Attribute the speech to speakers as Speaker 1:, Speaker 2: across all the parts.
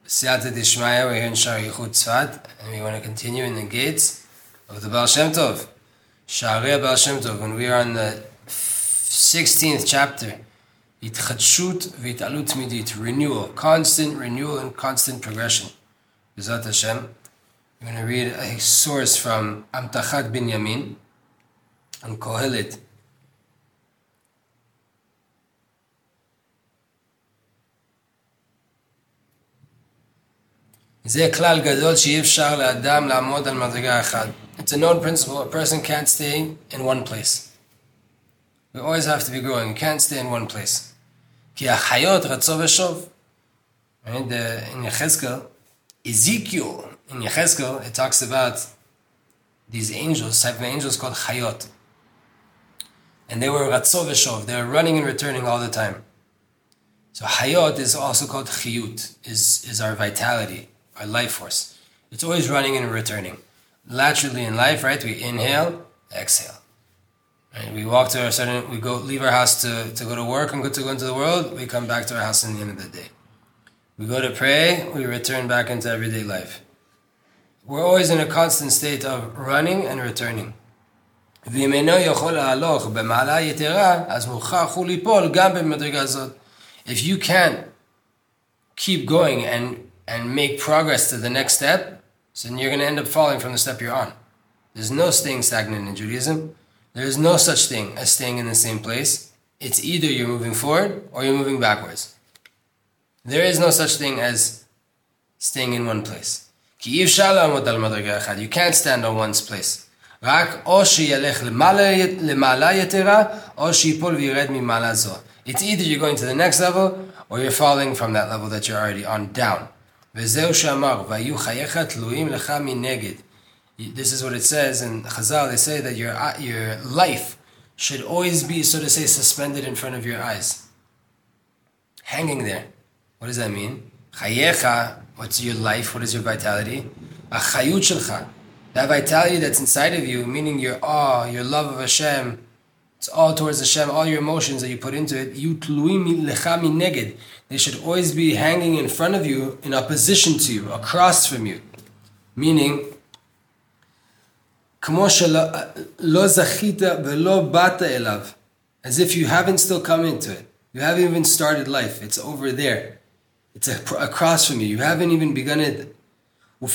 Speaker 1: Siyata Dishmaya, we're here in Sha'ar Yichud Tzfat, and we want to continue in the gates of the Baal Shem Tov. Sha'arei Baal Shem Tov, and we are on the 16th chapter. Yitchadshut v'italut midit, renewal, constant renewal and constant progression. B'ezrat Hashem. We're going to read a source from Amtachat Binyamin and Kohelet. It's a known principle, a person can't stay in one place. We always have to be growing, you can't stay in one place. Right? In Yechezkel, Ezekiel, in Yechezkel, it talks about these angels, type of angels called Chayot. And they were Ratzov Veshov, they were running and returning all the time. So Hayot is also called Chiyut, is our vitality, our life force. It's always running and returning. Laterally in life, right? We inhale, exhale. Right? We walk to leave our house to go to work and go into the world. We come back to our house in the end of the day. We go to pray, we return back into everyday life. We're always in a constant state of running and returning. If you can't keep going and make progress to the next step, so then you're going to end up falling from the step you're on. There's no staying stagnant in Judaism. There is no such thing as staying in the same place. It's either you're moving forward or you're moving backwards. There is no such thing as staying in one place. You can't stand on one's place. It's either you're going to the next level or you're falling from that level that you're already on down. This is what it says in Chazal. They say that your life should always be, so to say, suspended in front of your eyes. Hanging there. What does that mean? Chayecha, what's your life? What is your vitality? Achayut shelcha. That vitality that's inside of you, meaning your awe, your love of Hashem, it's all towards Hashem, all your emotions that you put into it, they should always be hanging in front of you, in opposition to you, across from you. Meaning, as if you haven't still come into it. You haven't even started life. It's over there. It's across from you. You haven't even begun it. You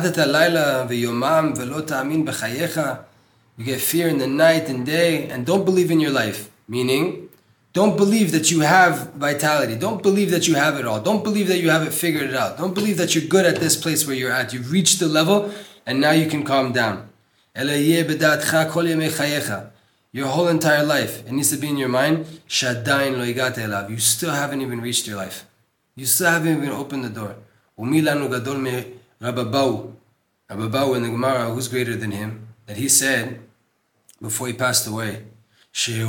Speaker 1: get fear in the night and day and don't believe in your life. Meaning, don't believe that you have vitality. Don't believe that you have it all. Don't believe that you have it figured out. Don't believe that you're good at this place where you're at. You've reached the level and now you can calm down. Your whole entire life, it needs to be in your mind, you still haven't even reached your life. You still haven't even opened the door. Rababahu in the Gemara, who's greater than him, that he said, before he passed away, they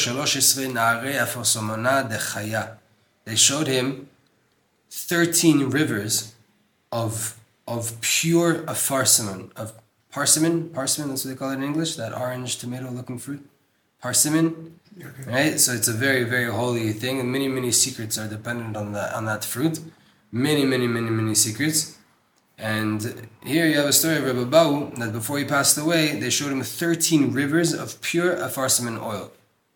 Speaker 1: showed him 13 rivers of pure parsimon, parsimon, that's what they call it in English, that orange tomato looking fruit, parsimon, right? So it's a very, very holy thing, and many, many secrets are dependent on that fruit, many secrets. And here you have a story of Rabbi Bau, that before he passed away, they showed him 13 rivers of pure afarsimon oil.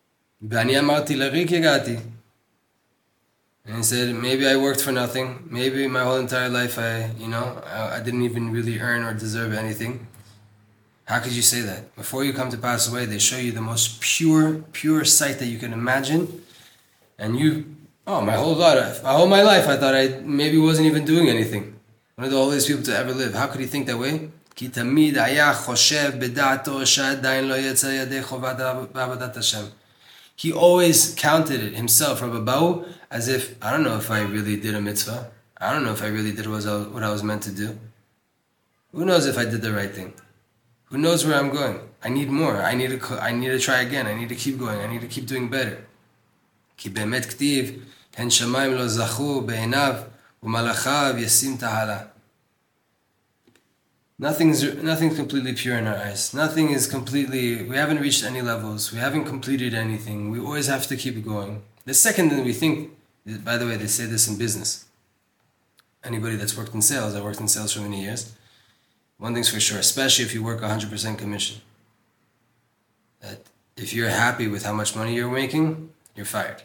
Speaker 1: And he said, maybe I worked for nothing. Maybe my whole entire life I didn't even really earn or deserve anything. How could you say that? Before you come to pass away, they show you the most pure sight that you can imagine. And my whole life I thought I maybe wasn't even doing anything. One of the holiest people to ever live. How could he think that way? He always counted it himself, Rabbi Bau, as if, I don't know if I really did a mitzvah. I don't know if I really did what I was meant to do. Who knows if I did the right thing? Who knows where I'm going? I need more. I need to try again. I need to keep going. I need to keep doing better. כי באמת כתיב, הן שמיים לא זכו בעיניו, ומלאכיו ישים תהלה. Nothing's completely pure in our eyes. Nothing is completely, we haven't reached any levels. We haven't completed anything. We always have to keep going. The second that we think, by the way, they say this in business. anybody that's worked in sales, I worked in sales for many years. One thing's for sure, especially if you work 100% commission, that if you're happy with how much money you're making, you're fired.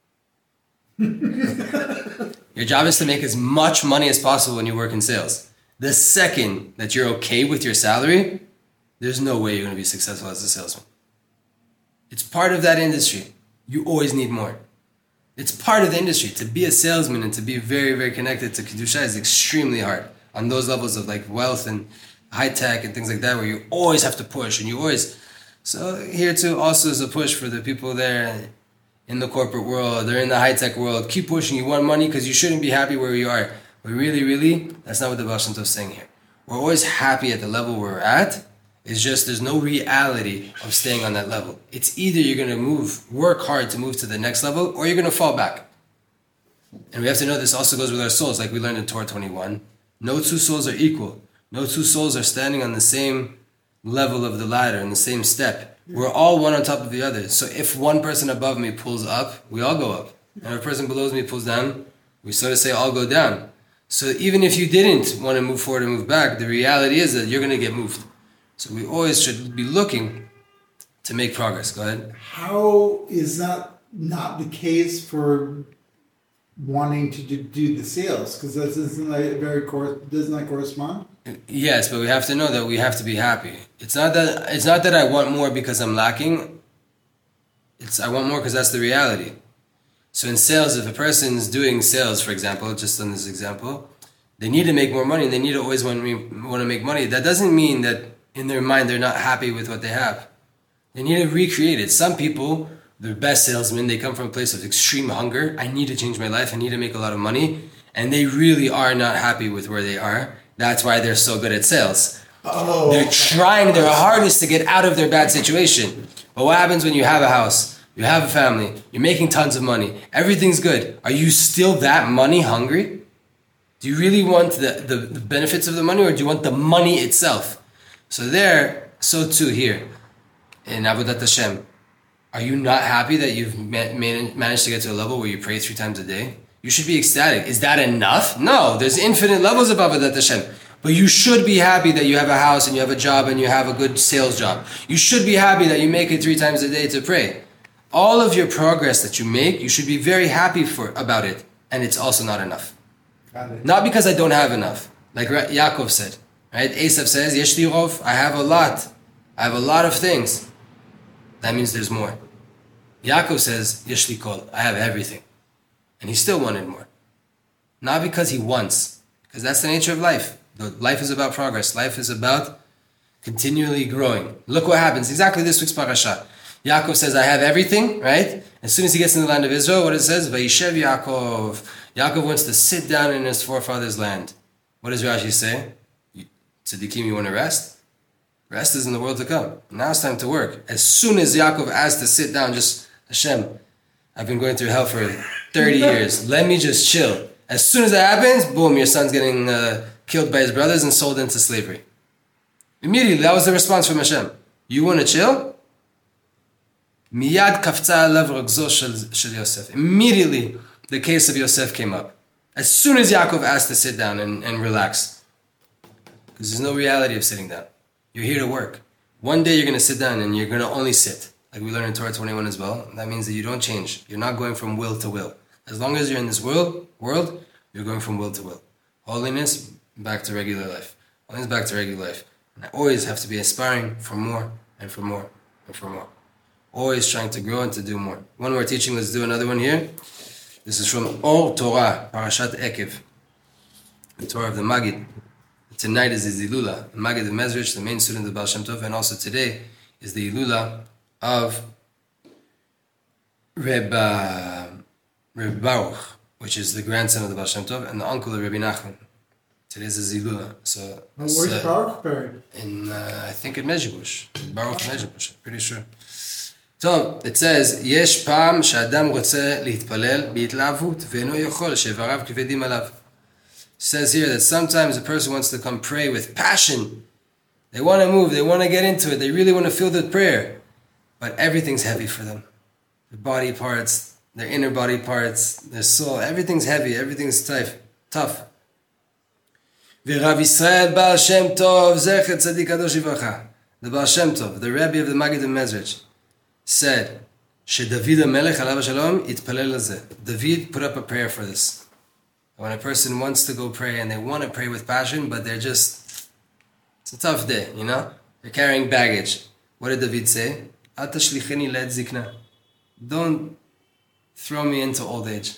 Speaker 1: Your job is to make as much money as possible when you work in sales. The second that you're okay with your salary, there's no way you're going to be successful as a salesman. It's part of that industry. You always need more. It's part of the industry. To be a salesman and to be very, very connected to Kedusha is extremely hard on those levels of like wealth and high tech and things like that, where you always have to push and you always... So here too also is a push for the people there in the corporate world or in the high tech world. Keep pushing. You want money because you shouldn't be happy where you are. But really, that's not what the Baal Shem Tov is saying here. We're always happy at the level we're at. It's just there's no reality of staying on that level. It's either you're going to work hard to move to the next level, or you're going to fall back. And we have to know this also goes with our souls, like we learned in Torah 21. No two souls are equal. No two souls are standing on the same level of the ladder, in the same step. We're all one on top of the other. So if one person above me pulls up, we all go up. And if a person below me pulls down, we sort of say all go down. So even if you didn't want to move forward or move back, the reality is that you're going to get moved. So we always should be looking to make progress. Go ahead.
Speaker 2: How is that not the case for wanting to do the sales? Because that doesn't that correspond?
Speaker 1: Yes, but we have to know that we have to be happy. It's not that I want more because I'm lacking. I want more because that's the reality. So in sales, if a person's doing sales, for example, just on this example, they need to make more money and they need to always want to make money. That doesn't mean that in their mind they're not happy with what they have. They need to recreate it. Some people, the best salesmen, they come from a place of extreme hunger. I need to change my life. I need to make a lot of money. And they really are not happy with where they are. That's why they're so good at sales.
Speaker 2: Oh.
Speaker 1: They're trying their hardest to get out of their bad situation. But what happens when you have a house? You have a family. You're making tons of money. Everything's good. Are you still that money hungry? Do you really want the benefits of the money, or do you want the money itself? So too here in Avodat Hashem. Are you not happy that you've managed to get to a level where you pray 3 times a day? You should be ecstatic. Is that enough? No, there's infinite levels of Avodat Hashem. But you should be happy that you have a house and you have a job and you have a good sales job. You should be happy that you make it 3 times a day to pray. All of your progress that you make, you should be very happy about it. And it's also not enough. Not because I don't have enough. Like Yaakov said, right? Esav says, Yesh li rov, I have a lot. I have a lot of things. That means there's more. Yaakov says, Yesh li kol, I have everything. And he still wanted more. Not because he wants, because that's the nature of life. Life is about progress. Life is about continually growing. Look what happens. Exactly this week's parasha. Yaakov says, I have everything, right? As soon as he gets in the land of Israel, what it says? Vayishev Yaakov. Yaakov wants to sit down in his forefather's land. What does Rashi say? Tzaddikim, you want to rest? Rest is in the world to come. Now it's time to work. As soon as Yaakov asked to sit down, just, Hashem, I've been going through hell for 30 years. Let me just chill. As soon as that happens, boom, your son's getting killed by his brothers and sold into slavery. Immediately, that was the response from Hashem. You want to chill? Miyad kafza alav ragzo shel Yosef. Immediately, the case of Yosef came up. As soon as Yaakov asked to sit down and relax. Because there's no reality of sitting down. You're here to work. One day you're going to sit down and you're going to only sit. Like we learned in Torah 21 as well. That means that you don't change. You're not going from will to will. As long as you're in this world, you're going from will to will. Holiness, back to regular life. Holiness, back to regular life. And I always have to be aspiring for more and for more and for more. Always trying to grow and to do more. One more teaching, let's do another one here. This is from Or Torah, Parashat Ekev, the Torah of the Magid. Tonight is the Ilula, the Magid of Mezrich, the main student of Baal Shem Tov, and also today is the Ilula of Reb Baruch, which is the grandson of the Baal Shem Tov, and the uncle of Rabbi Nachman. Today's is Ilula. So
Speaker 2: where's Baruch buried?
Speaker 1: In I think in Mezhibush. Baruch Mezhibush, I'm pretty sure. So it says, יש פעם שאדם רוצה להתפלל בהתלהבות ואינו יכול שאיבריו כבדים עליו. It says here that sometimes a person wants to come pray with passion. They want to move, they want to get into it, they really want to feel the prayer. But everything's heavy for them. Their body parts, their inner body parts, their soul, everything's heavy, everything's tough. V'Rav Yisrael Baal Shem Tov Zecher Tzadik Kadosh Livracha. The Baal Shem Tov, the Rebbe of the Maggid of Mezrich, said, "Shedavid HaMelech Alav Shalom Itpalel Lazeh." David put up a prayer for this. When a person wants to go pray and they want to pray with passion, but it's a tough day, you know? They're carrying baggage. What did David say? Al tashlicheni le'et zikna. Don't throw me into old age.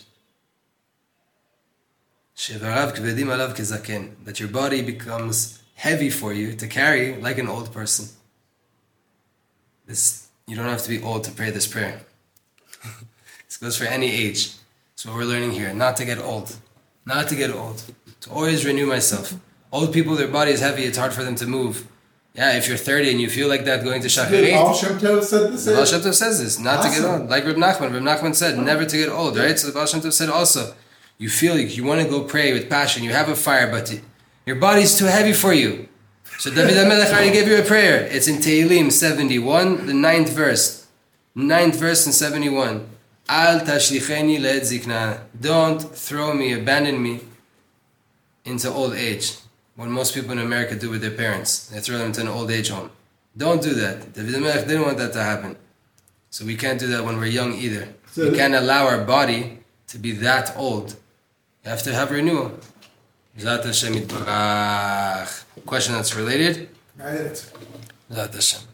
Speaker 1: Shevarav kvedim alav kezaken. That your body becomes heavy for you to carry like an old person. You don't have to be old to pray this prayer. This goes for any age. That's what we're learning here. Not to get old. Not to get old. To always renew myself. Old people, their body is heavy. It's hard for them to move. Yeah, if you're 30 and you feel like that going to Shacharit.
Speaker 2: Baal Shem Tov said this.
Speaker 1: Baal Shem Tov says this. Not to get old. Like Reb Nachman. Reb Nachman said, never to get old, right? So the Baal Shem Tov said also, you feel like you want to go pray with passion. You have a fire, but your body's too heavy for you. So David HaMelech already gave you a prayer. It's in Tehillim 71, the 9th verse. 9th verse in 71. Al tashlicheni le'et zikna. Don't throw me, abandon me into old age. What most people in America do with their parents. They throw them to an old age home. Don't do that. David HaMelech didn't want that to happen. So we can't do that when we're young either. We can't allow our body to be that old. You have to have renewal. Zat Hashem Yitbarach. Question that's related?
Speaker 2: Right.
Speaker 1: Zat Hashem.